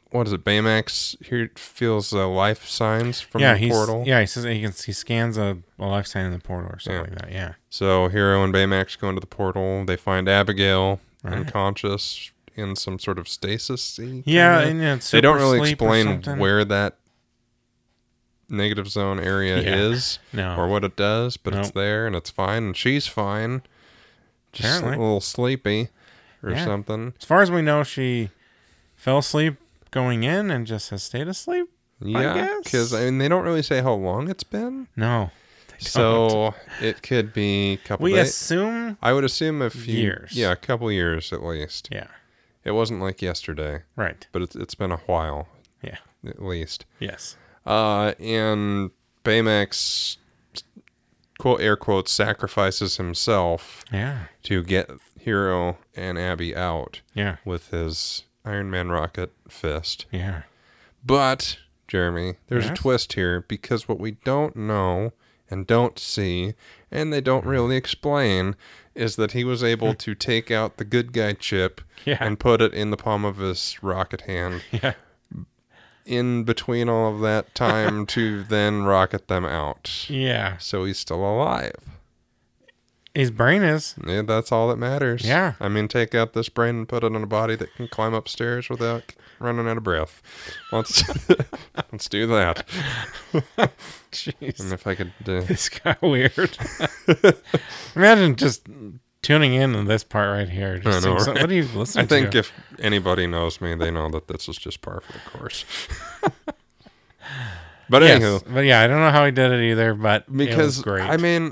what is it? Baymax here feels life signs from Yeah, the portal. he says he scans a life sign in the portal or something like that. Yeah. So Hero and Baymax go into the portal. They find Abigail Right. unconscious in some sort of stasis. Yeah, and it's They don't super really sleep or explain something. where that negative zone area Yeah. is No. or what it does, but it's Nope. there and it's fine, and she's fine. Just Apparently. a little sleepy or Yeah. something. As far as we know, she fell asleep going in and just has stayed asleep. Yeah, guess. because they don't really say how long it's been, No. so it could be a couple We days. assume. I would assume a few Years. Yeah, a couple years at least. Yeah. It wasn't like yesterday, Right. but it's been a while Yeah. at least. Yes. And Baymax, quote air quotes, sacrifices himself Yeah. to get Hero and Abby out Yeah. with his Iron Man rocket fist. Yeah. But, Jeremy, there's a Yes? twist here, because what we don't know and don't see, and they don't really explain, is that he was able to take out the good guy chip Yeah. and put it in the palm of his rocket hand Yeah. in between all of that time to then rocket them out. Yeah. So he's still alive. His brain is. Yeah, that's all that matters. Yeah. I mean, take out this brain and put it in a body that can climb upstairs without running out of breath. Let's let's do that. Jeez. And if I could, This got weird. Imagine just tuning in on this part right here. Just I know, seeing right? what do you listen I think to? if anybody knows me, they know that this is just par for the course. But Yes, anywho, but yeah, I don't know how he did it either, but it was because great. I mean,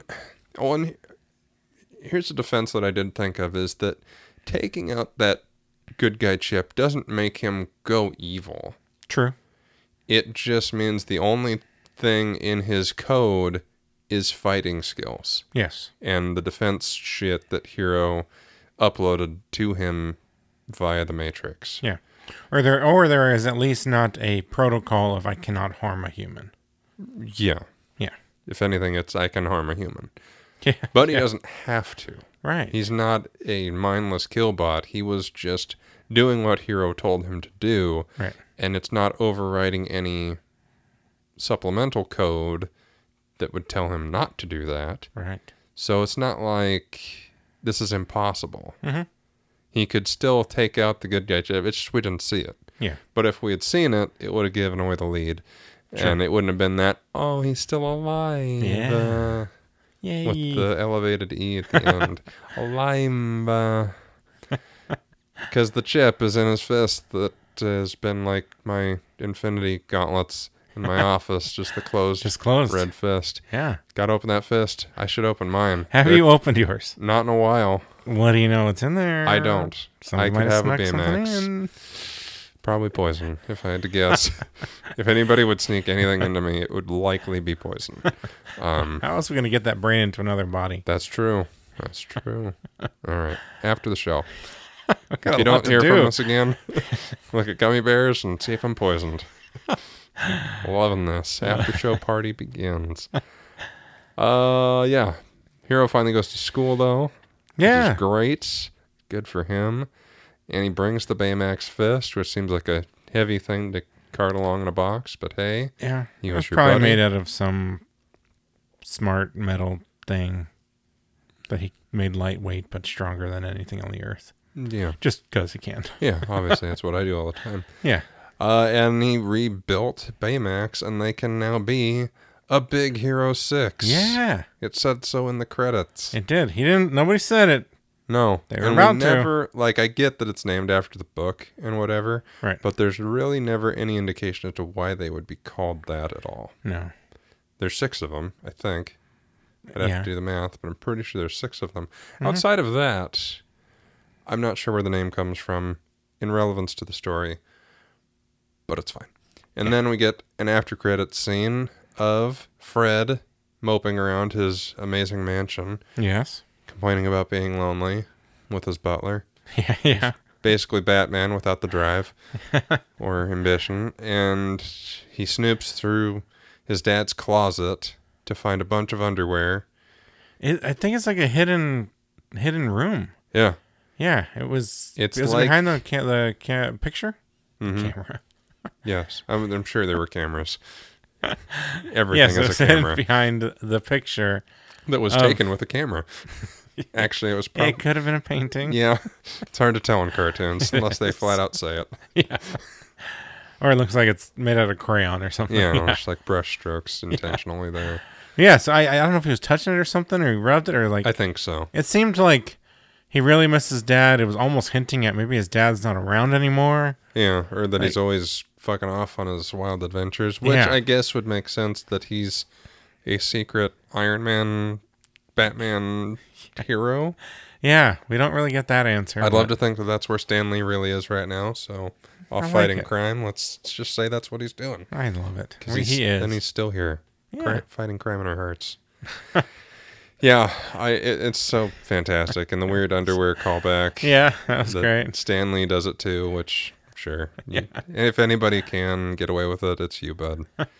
here's a defense that I did think of, is that taking out that good guy chip doesn't make him go evil. True. It just means the only thing in his code is fighting skills. Yes. And the defense shit that Hero uploaded to him via the Matrix. Yeah. Or there is at least not a protocol of I cannot harm a human. Yeah. Yeah. If anything, it's I can harm a human. Yeah. But he doesn't have to. Right. He's not a mindless killbot. He was just doing what Hero told him to do. Right. And it's not overriding any supplemental code that would tell him not to do that. Right. So it's not like this is impossible. Mm-hmm. He could still take out the good guy chip. It's just we didn't see it. Yeah. But if we had seen it, it would have given away the lead. Sure. And it wouldn't have been that, oh, he's still alive. Yeah. Yay. With the elevated E at the end. Alive. Because the chip is in his fist that has been like my infinity gauntlets in my office. Just the closed, Just closed. red fist. Yeah. Got to open that fist. I should open mine. Have But you opened yours? Not in a while. What do you know what's in there? I don't. Somebody I might could have a snuck something Baymax. in. Probably poison, if I had to guess. If anybody would sneak anything into me, it would likely be poison. How else are we going to get that brain into another body? That's true. That's true. All right. After the show. Got If a you lot don't to hear do. from us again, look at gummy bears and see if I'm poisoned. Loving this. After show party begins. Yeah. Hero finally goes to school though. Which Yeah. is great. Good for him. And he brings the Baymax fist, which seems like a heavy thing to cart along in a box, but hey. Yeah. He It was was your probably buddy. made out of some smart metal thing that he made lightweight but stronger than anything on the earth. Yeah. Just because he can. Yeah, obviously that's what I do all the time. Yeah. And he rebuilt Baymax, and they can now be a Big Hero 6. Yeah. It said so in the credits. It did. Nobody said it. No. They were and about we to. never, like, I get that it's named after the book and whatever, Right. but there's really never any indication as to why they would be called that at all. No. There's 6 of them, I think. I'd have Yeah. to do the math, but I'm pretty sure there's 6 of them. Outside of that, I'm not sure where the name comes from in relevance to the story, but it's fine. And then we get an after credits scene of Fred moping around his amazing mansion, Yes. complaining about being lonely with his butler. Yeah. Yeah. Basically Batman without the drive or ambition. And he snoops through his dad's closet to find a bunch of underwear. I think it's like a hidden room. Yeah. Yeah. It was It's it was like- behind the picture Mhm. camera. Yes, I'm sure there were cameras. Everything Yes, is a camera behind the picture. that was of- taken with a camera. Actually, it was It probably. could have been a painting. Yeah, it's hard to tell in cartoons unless they flat out say it. Yeah. Or it looks like it's made out of crayon or something. Yeah, it's like brush strokes intentionally there. Yeah, so I don't know if he was touching it or something, or he rubbed it, or like I think so. it seemed like he really missed his dad. It was almost hinting at maybe his dad's not around anymore. Yeah, or that he's Like- always fucking off on his wild adventures, which Yeah. I guess would make sense that he's a secret Iron Man, Batman hero. Yeah, we don't really get that answer. I'd love to think that that's where Stan Lee really is right now. So, off like fighting it. crime, let's just say that's what he's doing. I love it. 'Cause He is. And he's still here, Yeah. fighting crime in our hearts. Yeah, it's so fantastic, and the weird underwear callback. Yeah, that was that great. Stan Lee does it too, which sure. And if anybody can get away with it, it's you, bud.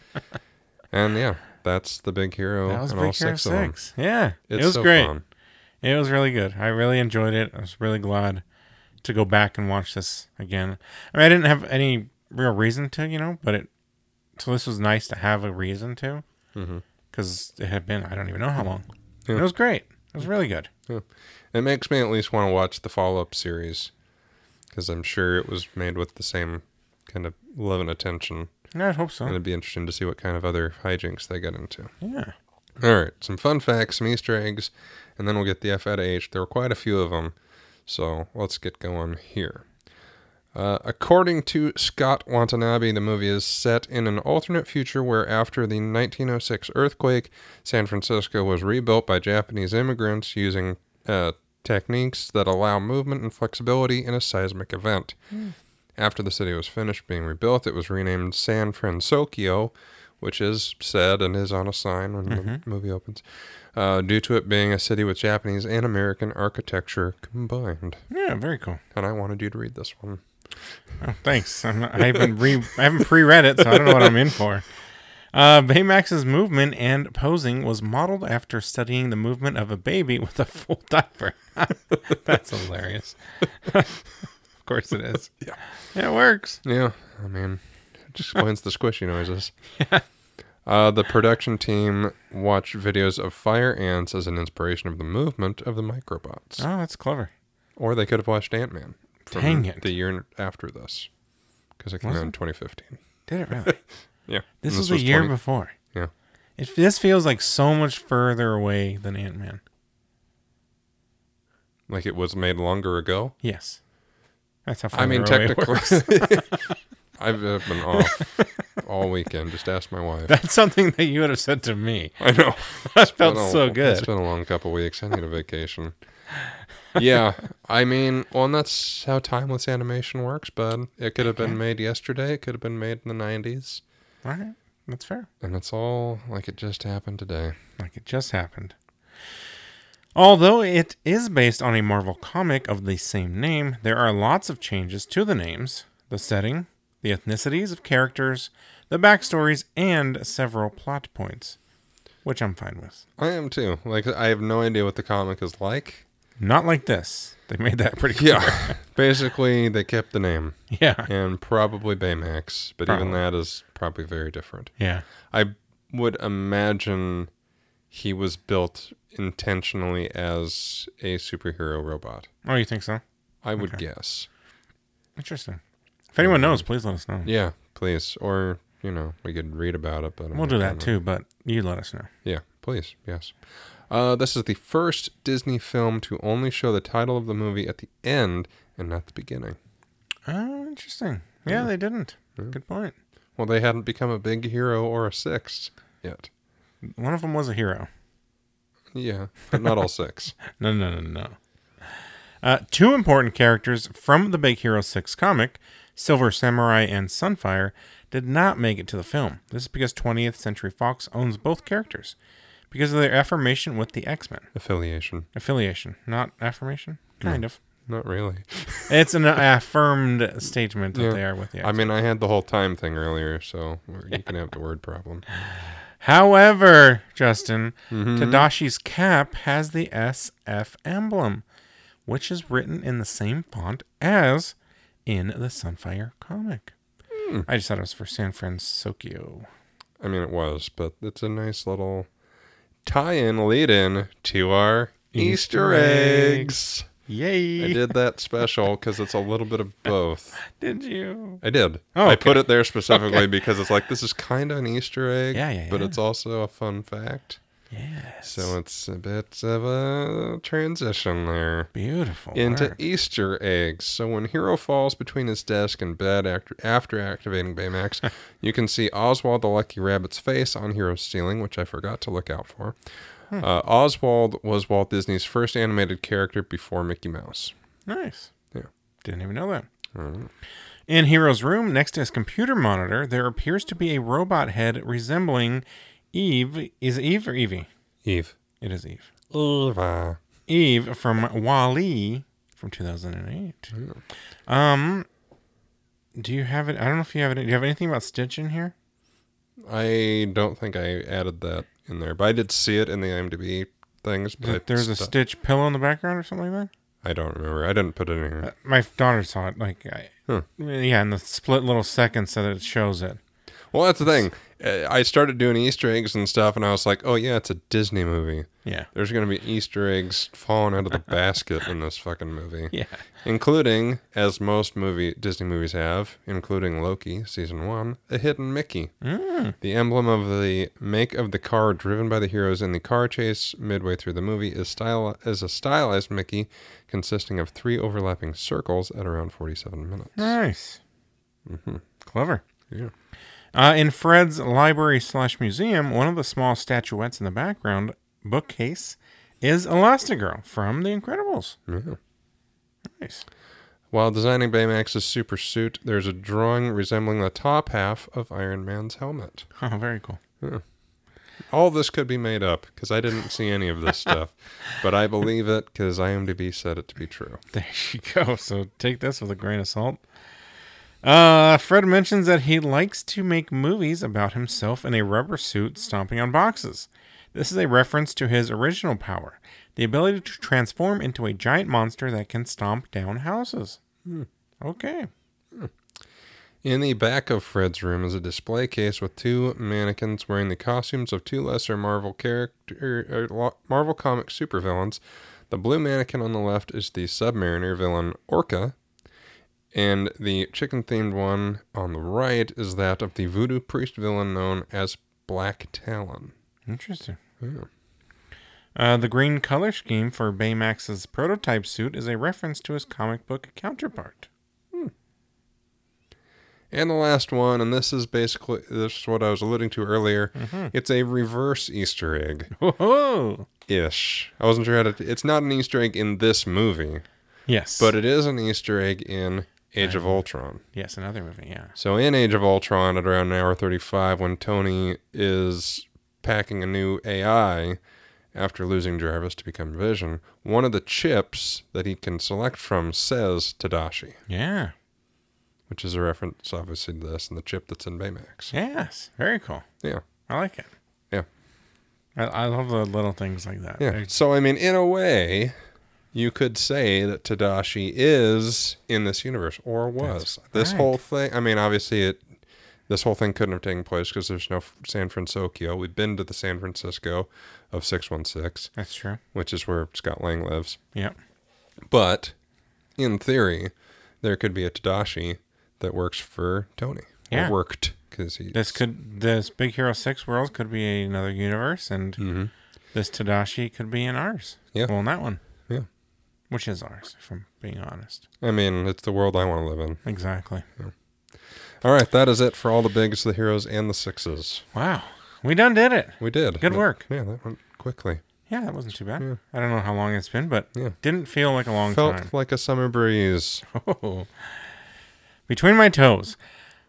And yeah, that's the Big Hero That was and all Big Hero 6 of them. 6. Yeah, It's it was so great. fun. It was really good. I really enjoyed it. I was really glad to go back and watch this again. I mean, I didn't have any real reason to, but so this was nice to have a reason to, because it had been, I don't even know how long. Yeah. And it was great. It was really good. Yeah. It makes me at least want to watch the follow-up series, because I'm sure it was made with the same kind of love and attention. Yeah, I hope so. And it'd be interesting to see what kind of other hijinks they get into. Yeah. All right, some fun facts, some Easter eggs, and then we'll get the F out of H. There were quite a few of them, so let's get going here. According to Scott Watanabe, the movie is set in an alternate future where after the 1906 earthquake, San Francisco was rebuilt by Japanese immigrants using techniques that allow movement and flexibility in a seismic event. After the city was finished being rebuilt, it was renamed San Fransokyo, which is said and is on a sign when the movie opens, due to it being a city with Japanese and American architecture combined. Yeah, very cool. And I wanted you to read this one. Oh, thanks. I haven't pre-read it, so I don't know what I'm in for. Baymax's movement and posing was modeled after studying the movement of a baby with a full diaper. That's hilarious. Of course it is. Yeah. It works. Yeah, I mean, it just explains the squishy noises. The production team watched videos of fire ants as an inspiration of the movement of the microbots. Oh, that's clever. Or they could have watched Ant-Man from Dang it. the year after this, because it came Was out it? in 2015. Did it really? Yeah. This And was a year 20 before. Yeah. This feels like so much further away than Ant-Man. Like it was made longer ago. Yes. That's how far I mean, away it technically, works. I've been off all weekend. Just ask my wife. That's something that you would have said to me. I know. That felt Been a- so It's good. been a long couple weeks. I need a vacation. Yeah, I mean, well, and that's how timeless animation works, bud. It could have been made yesterday. It could have been made in the 90s. All right. That's fair. And it's all like it just happened today. Like it just happened. Although it is based on a Marvel comic of the same name, there are lots of changes to the names, the setting, the ethnicities of characters, the backstories, and several plot points, which I'm fine with. I am too. Like, I have no idea what the comic is like. Not like this. They made that pretty clear. Yeah. Basically, they kept the name. Yeah. And probably Baymax, but even Probably. that is probably very different. Yeah. I would imagine he was built intentionally as a superhero robot. Oh, you think so? I would guess. Interesting. If anyone knows, please let us know. Yeah, please. Or, we could read about it. But I'm We'll not do that gonna. too, but you let us know. Yeah, please. Yes. This is the first Disney film to only show the title of the movie at the end and not the beginning. Oh, interesting. Yeah, they didn't. Good point. Well, they hadn't become a big hero or a six yet. One of them was a hero. Yeah, but not all six. No. Two important characters from the Big Hero 6 comic, Silver Samurai and Sunfire, did not make it to the film. This is because 20th Century Fox owns both characters because of their affirmation with the X-Men. Affiliation, not affirmation? Kind of. Not really. It's an affirmed statement that Yeah. they are with the I X-Men. mean, I had the whole time thing earlier, so you can have the word problem. However, Justin, Tadashi's cap has the SF emblem, which is written in the same font as in the Sunfire comic. I just thought it was for San Francisco. I mean, it was, but it's a nice little tie-in, lead-in to our Easter eggs. Yay! I did that special because it's a little bit of both. Did you? I did. Oh, I put okay. it there specifically because it's like, this is kind of an Easter egg, Yeah, but yeah. it's also a fun fact. Yes. So it's a bit of a transition there Beautiful. into work. Easter eggs. So when Hero falls between his desk and bed after activating Baymax, you can see Oswald the Lucky Rabbit's face on Hero's ceiling, which I forgot to look out for. Oswald was Walt Disney's first animated character before Mickey Mouse. Nice. Yeah. Didn't even know that. Mhm. In Hero's room, next to his computer monitor, there appears to be a robot head resembling Eve. Is it Eve or Evie? Eve. It is Eve. Eva. Eve from Wall-E from 2008. Do you have it? I don't know if you have it. Do you have anything about Stitch in here? I don't think I added that in there, but I did see it in the IMDb things. But There's a Stitch pillow in the background or something like I don't remember. I didn't put it in here. that? My daughter saw it. Yeah, in the split little seconds that it shows it. Well, that's the thing. I started doing Easter eggs and stuff, and I was like, oh, yeah, it's a Disney movie. Yeah. There's going to be Easter eggs falling out of the basket in this fucking movie. Yeah. Including, as most Disney movies have, including Loki, Season 1, a hidden Mickey. The emblem of the make of the car driven by the heroes in the car chase midway through the movie is a stylized Mickey consisting of 3 overlapping circles at around 47 minutes. Nice. Clever. Yeah. In Fred's library/museum, one of the small statuettes in the background bookcase is Elastigirl from The Incredibles. Yeah. Nice. While designing Baymax's super suit, there's a drawing resembling the top half of Iron Man's helmet. Oh, very cool. All this could be made up because I didn't see any of this stuff, but I believe it because IMDb said it to be true. There you go. So take this with a grain of salt. Fred mentions that he likes to make movies about himself in a rubber suit stomping on boxes. This is a reference to his original power, the ability to transform into a giant monster that can stomp down houses. Okay. In the back of Fred's room is a display case with 2 mannequins wearing the costumes of 2 lesser Marvel comic supervillains. The blue mannequin on the left is the Submariner villain Orca, and the chicken-themed one on the right is that of the voodoo priest villain known as Black Talon. Interesting. Yeah. The green color scheme for Baymax's prototype suit is a reference to his comic book counterpart. And the last one, and this is what I was alluding to earlier. It's a reverse Easter egg. Whoa! Ish. I wasn't sure how to. It's not an Easter egg in this movie, Yes. but it is an Easter egg in Age of Ultron. Yes, another movie, yeah. So in Age of Ultron, at around an hour 35, when Tony is packing a new AI after losing Jarvis to become Vision, one of the chips that he can select from says Tadashi, Yeah. which is a reference, obviously, to this and the chip that's in Baymax. Yes. Very cool. Yeah. I like it. Yeah. I love the little things like that. Yeah. So, I mean, in a way, you could say that Tadashi is in this universe, or was. This right. whole thing, I mean, obviously, this whole thing couldn't have taken place because there's no San Francisco. We've been to the San Francisco of 616, That's true. which is where Scott Lang lives. Yeah. But, in theory, there could be a Tadashi that works for Tony. Yeah. Or worked, because he... This Big Hero 6 world could be another universe, and this Tadashi could be in ours. Yeah. Well, in that one. Yeah. Which is ours, if I'm being honest. I mean, it's the world I want to live in. Exactly. All right, that is it for all the bigs, the heroes, and the sixes. Wow. We done did it. We did. Good work. Yeah, that went quickly. Yeah, that wasn't too bad. Yeah. I don't know how long it's been, but Yeah. didn't feel like a long Felt time. like a summer breeze. Oh. Between my toes.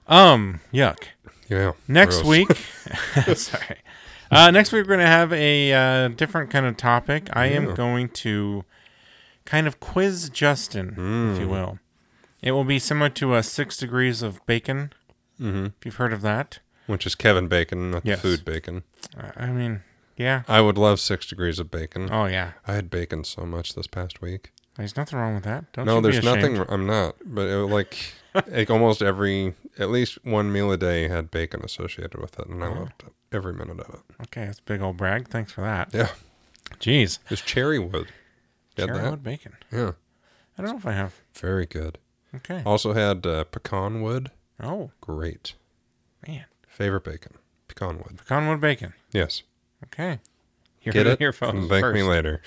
Yuck. Yeah. Next gross. week, sorry. Next week we're going to have a different kind of topic. I am going to kind of quiz Justin, if you will. It will be similar to 6 Degrees of Bacon, if you've heard of that. Which is Kevin Bacon, not Yes. the food bacon. I mean, yeah. I would love 6 Degrees of Bacon. Oh, yeah. I had bacon so much this past week. There's nothing wrong with that. Don't No, you be there's ashamed. nothing. I'm not. But it, like, Like almost at least one meal a day had bacon associated with it, and I loved it, every minute of it. Okay, that's a big old brag. Thanks for that. Yeah. Jeez. There's cherry wood. You had Cherry that? wood bacon. Yeah. I don't know if I have. Very good. Okay. Also had pecan wood. Oh, Great. man. Favorite bacon. Pecan wood. Pecan wood bacon. Yes. Okay. You Get heard it? here, folks. And thank me first. later.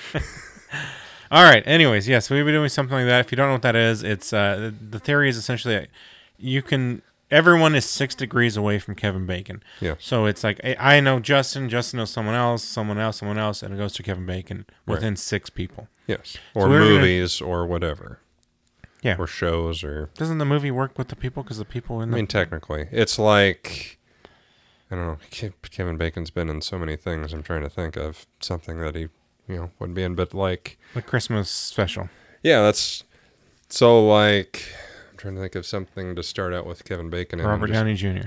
All right. Anyways, yes, we'll be doing something like that. If you don't know what that is, it's the theory is essentially that everyone is 6 degrees away from Kevin Bacon. Yeah. So it's like I know Justin knows someone else, and it goes to Kevin Bacon within 6 people. Yes. Or we're gonna- movies or whatever. Yeah. Or shows or... Doesn't the movie work with the people because the people in I the mean, technically. It's like... I don't know. Kevin Bacon's been in so many things. I'm trying to think of something that he, would be in. But like... the Christmas special? Yeah, that's... So like... I'm trying to think of something to start out with Kevin Bacon. Robert Downey Jr.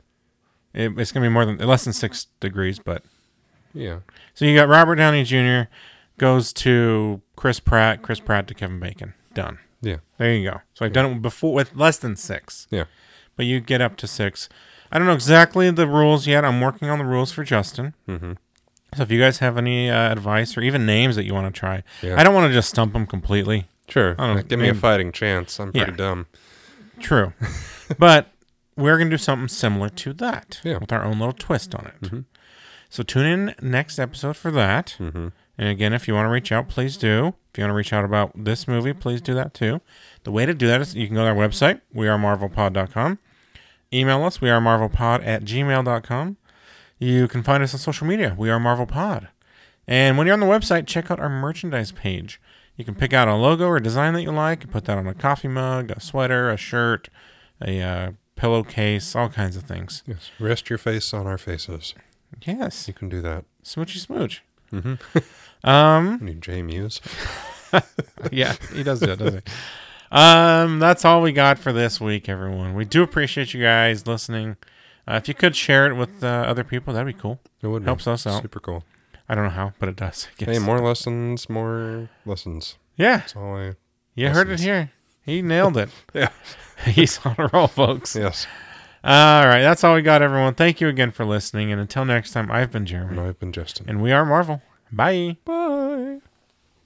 It's gonna be less than 6 degrees, but Yeah. so you got Robert Downey Jr. goes to Chris Pratt to Kevin Bacon. Done. Yeah. There you go. So I've done it before with less than 6. Yeah. But you get up to 6. I don't know exactly the rules yet. I'm working on the rules for Justin. Mm-hmm. So if you guys have any advice or even names that you want to try, Yeah. I don't want to just stump them completely. Sure. I don't know, Give me a maybe- fighting chance. I'm pretty Yeah. dumb. True. But we're going to do something similar to that Yeah. with our own little twist on it. Mhm. So tune in next episode for that. Mm-hmm. And again, if you want to reach out, please do. If you want to reach out about this movie, please do that too. The way to do that is you can go to our website, wearemarvelpod.com. Email us, wearemarvelpod@gmail.com. You can find us on social media, We Are Marvel Pod. And when you're on the website, check out our merchandise page. You can pick out a logo or design that you like and put that on a coffee mug, a sweater, a shirt, a pillowcase, all kinds of things. Yes. Rest your face on our faces. Yes. You can do that. Smoochy smooch. Mm-hmm. Um, You need J Muse. yeah, he does do it, doesn't he? That's all we got for this week, everyone. We do appreciate you guys listening. If you could share it with other people, that'd be cool. It would be Helps us out. super cool. I don't know how, but it does. I guess. Hey, more lessons, more lessons. Yeah, That's all I... you heard it lessons. here. He nailed it. Yeah. He's on a roll, folks. Yes. All right, that's all we got, everyone. Thank you again for listening. And until next time, I've been Jeremy. And I've been Justin. And we are Marvel. Bye. Bye.